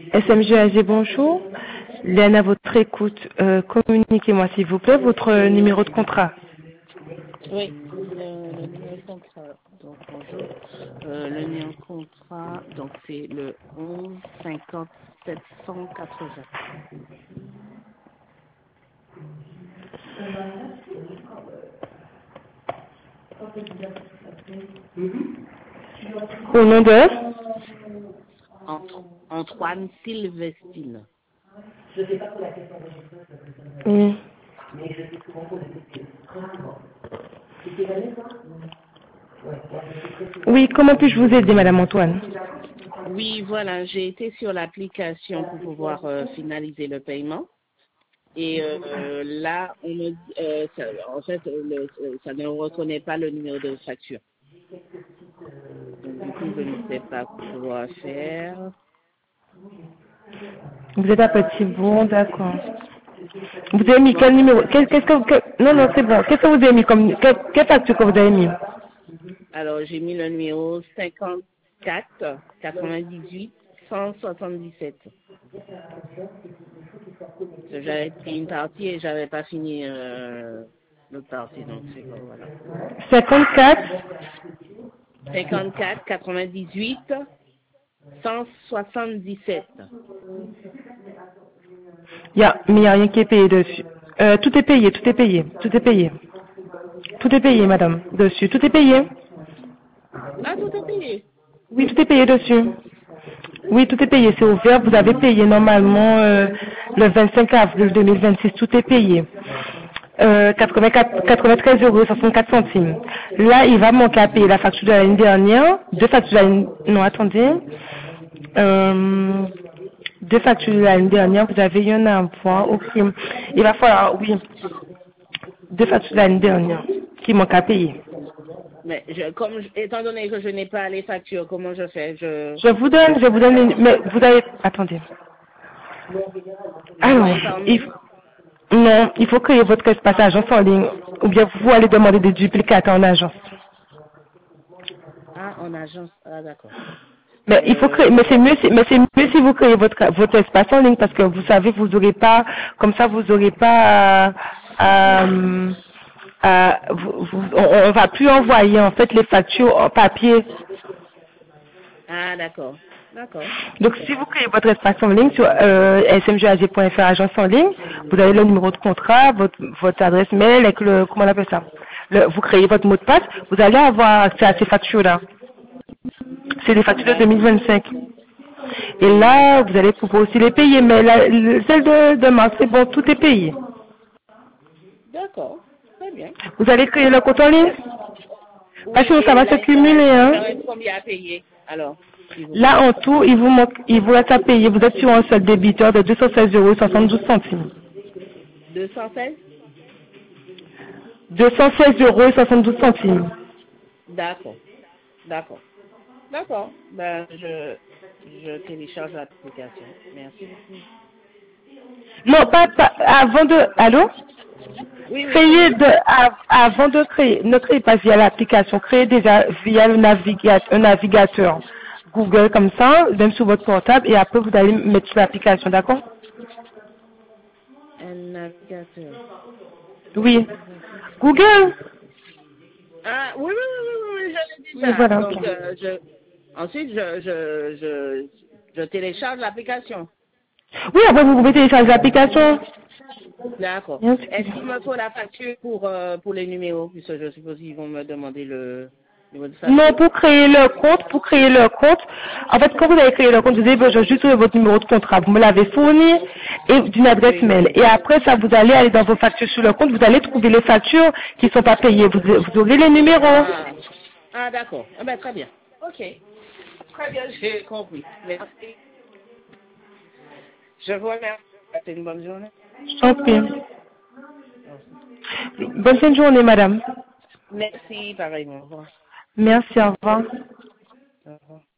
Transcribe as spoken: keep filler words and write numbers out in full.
S M G A G, bonjour. Léane à votre écoute. Euh, communiquez-moi s'il vous plaît votre numéro de contrat. Oui, le, le numéro de contrat. Donc, bonjour. Euh, le numéro de contrat, donc c'est le onze cinquante sept cent quatre-vingts. Au nom de Entre, Antoine Sylvestine. Oui. Oui, comment puis-je vous aider, Madame Antoine? Oui, voilà, j'ai été sur l'application pour pouvoir euh, finaliser le paiement. Et euh, là, on me, dit- euh, ça, en fait, le, ça ne reconnaît pas le numéro de facture. Donc, du coup, je ne sais pas quoi faire. Vous êtes à Petit-Bourg, d'accord. Vous avez mis quel numéro? Qu'est- Qu'est-ce que, que- non, non, c'est bon. Qu'est-ce que vous avez mis comme, quelle, quelle facture que vous avez mis? Alors, j'ai mis le numéro cinquante-quatre quatre-vingt-dix-huit cent soixante-dix-sept. Parce que j'avais pris une partie et j'avais pas fini euh, l'autre partie, donc c'est bon, voilà. cinquante-quatre. cinquante-quatre quatre-vingt-dix-huit cent soixante-dix-sept. Il y a, mais il n'y a rien qui est payé dessus. Euh, tout est payé, tout est payé, tout est payé. Tout est payé, madame, dessus. Tout est payé. Ah, tout est payé. Oui, tout est payé dessus. Oui, tout est payé, c'est ouvert. Vous avez payé normalement euh, le vingt-cinq avril deux mille vingt-six, tout est payé. Euh, quatre-vingt-quatre quatre-vingt-treize euros soixante-quatre centimes. Là, il va manquer à payer la facture de l'année dernière. Deux factures de l'année... Non, attendez. Euh, deux factures de l'année dernière, vous avez eu un impôt au crime. Il va falloir, oui, deux factures de l'année dernière qui manquent à payer. Mais je, comme, je- étant donné que je n'ai pas les factures, comment je fais? Je, Je vous donne, je vous donne, les- mais vous avez, attendez. je dois Alors, informer. il, non, il faut créer votre espace agence en ligne, ou bien vous allez demander des duplicateurs en agence. Ah, en agence. Ah, d'accord. Mais il faut créer, Euh, mais c'est mieux, si- mais c'est mieux si vous créez votre votre espace en ligne parce que vous savez, vous aurez pas, comme ça, vous aurez pas à, à, à- vous- vous- on, on va plus envoyer en fait les factures en papier. ah, d'accord. D'accord. Donc, si vous créez votre espace en ligne sur euh, s m g a g point f r agence en ligne, vous avez le numéro de contrat, votre, votre adresse mail avec le, comment on appelle ça? Le, vous créez votre mot de passe, vous allez avoir accès à ces factures-là. C'est des factures de D'accord. deux mille vingt-cinq. Et là, vous allez pouvoir aussi les payer, mais la, le- celle de, de mars, c'est bon, tout est payé. D'accord. Très bien. Vous allez créer le compte en ligne? Parce Oui, que ça et va se là, il me cumuler, reste, il hein. me reste combien à payer? Alors, s'il vous Là, plaît. en tout, il vous manque, il vous reste à payer, vous êtes sur un seul débiteur de deux cent seize euros soixante-douze centimes. deux cent seize? deux cent seize euros soixante-douze centimes. D'accord. D'accord. D'accord. Ben, je, je télécharge l'application. Merci beaucoup. Non, pas, pas avant de, allô? Oui, oui, Créez oui. de, av- avant de créer, ne créez pas via l'application, créez déjà via le navigateur, un navigateur Google comme ça, même sur votre portable, et après vous allez mettre sur l'application, d'accord? Un navigateur. Oui. Navigateur. Google? Ah, oui, oui, oui, oui, oui, oui, j'avais dit Oui, ça. voilà, ok. Donc, euh, je, ensuite, je, je, je, je télécharge l'application. Oui, après vous pouvez télécharger l'application. D'accord. Bien sûr. Est-ce qu'il me faut la facture pour, euh, pour les numéros? Puisque je suppose qu'ils vont me demander le numéro de Non, facture. pour créer le compte, pour créer le compte, en fait, quand vous avez créé le compte, vous avez besoin juste de votre numéro de contrat. Vous me l'avez fourni et d'une adresse Oui. mail. Et après ça, vous allez aller dans vos factures sur le compte, vous allez trouver les factures qui ne sont pas payées. Vous, vous aurez les numéros. Ah, ah d'accord. Ah ben, très bien. Ok. Très bien, j'ai compris. Merci. Je vous remercie. Passez une bonne journée. Je t'en prie. Merci. Bonne fin de journée, madame. Merci, pareillement. Au revoir. Merci, au revoir.